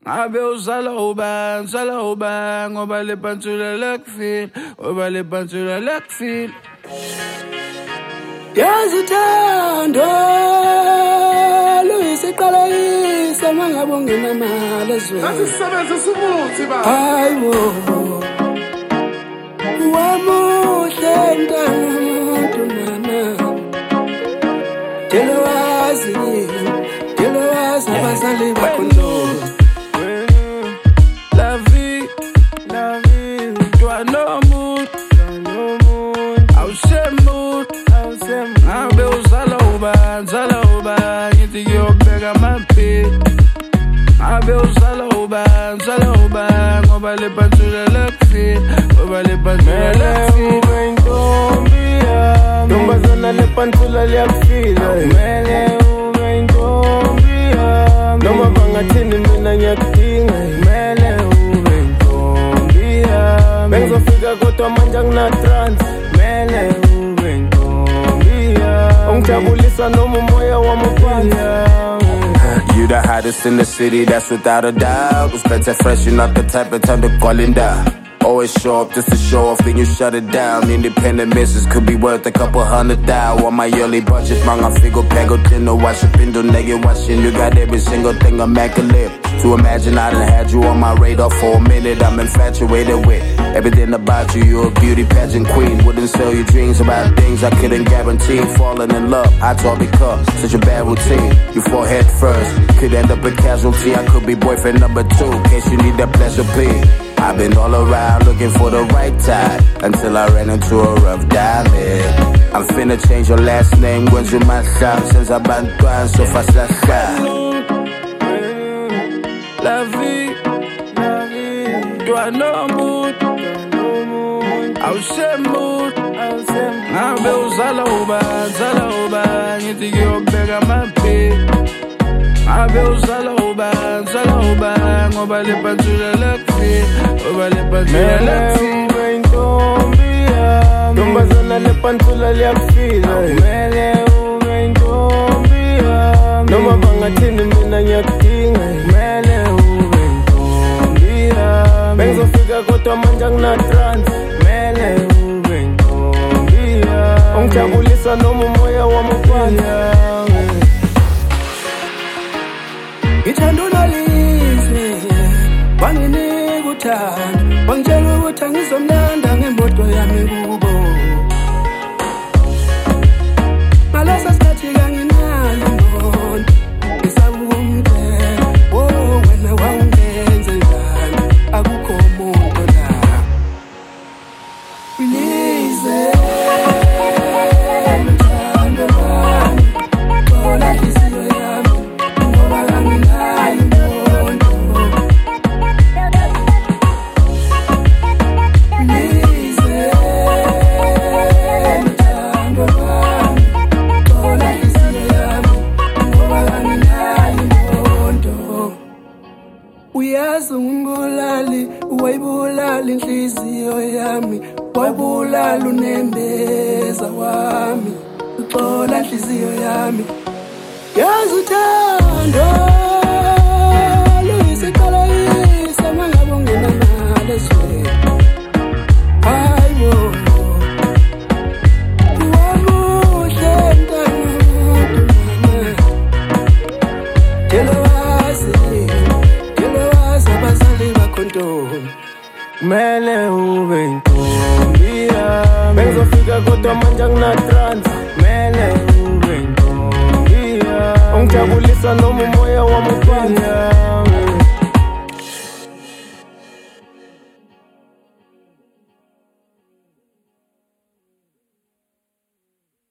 Ngabe uzala ubang ngoba le pantula lekufile ngoba le pantula lekufile yazi uthando luyisiqala yisa mangabe ungenamali ezweni asisebenze subuthi ba hayibo wamuhle ntantu mama Telowazi abazali bakho La vie, toi no mood, awusemut, ngabe uzala uba, ngithi ngiyobheka amaphili. Ngabe uzala uba, ngoba le pantula lekufile, ngoba le pantula lekufile. Intombi yami, ntombazana le pantula liyakufila. Kumele ube intombi yami, noma bangathini mina ngiyakudinga. Kumele ube intombi yami, bengizofika kodwa manje angina-trans. Kumele ube intombi yami, ungijabulisa noma umoya wami uphansi. You the hottest in the city, that's without a doubt. Was better fresh, you're not the type of time to calling down. Always show up just to show off, then you shut it down. Independent misses could be worth a couple $100,000. On my yearly budget, mga figo pego tino, wash up in the naked watching. You got every single thing immaculate. To imagine I done had you on my radar for a minute. I'm infatuated with everything about you. You're a beauty pageant queen. Wouldn't sell you dreams about things I couldn't guarantee. Falling in love, I thought because such a bad routine. You fall head first, could end up a casualty. I could be boyfriend number 2, in case you need that pleasure plea. I've been all around looking for the right time until I ran into a rough diamond. I'm finna change your last name, Gwenju Masam, since I've been trying so fast La vie, toi no mood, awusemut, ngabe uzala uba, ngithi ngiyobheka amaphili. Ngabe uzala uba, ngoba le pantula lekufile, ngoba le pantula lekufile. Ube intombi yami, ntombazana le pantula liyakufila. Kumele ube intombi yami, noma bangathini mina ngiyakudinga. Kumele ube intombi yami, bengizofika kodwa manje angina-trans. Kumele ube intombi yami, ungijabulisa noma umoya wami uphansi. Ngithanda ulalizwe, wanginika uthando, wangitshela ukuthi angizomlanda ngemoto yami kubo. Ngaleso sikhathi kanginayo ingqondo, ngisaba ukumtshela, wena wawungenze njani, akukho muntu la. Please, mthando wami, thola inhliziyo yami, ngoba kanginayo ingqondo. Please, mthando wami, thola inhliziyo yami, ngoba kanginayo ingqondo. Uyazi ungibulali, wayibulala inhliziyo yami, wayibulala unembeza wami, uxola inhliziyo yami. Yazi uthando luyisiqala yisa mangabe ungenamali ezweni. Hayibo wamuhle ntantu mama Telowazi abazali bakho ntombi. Kumele ube intombi yami, bengizofika kodwa manje angina-trans. Kumele ube intombi yami, ungijabulisa noma umoya wami uphansi.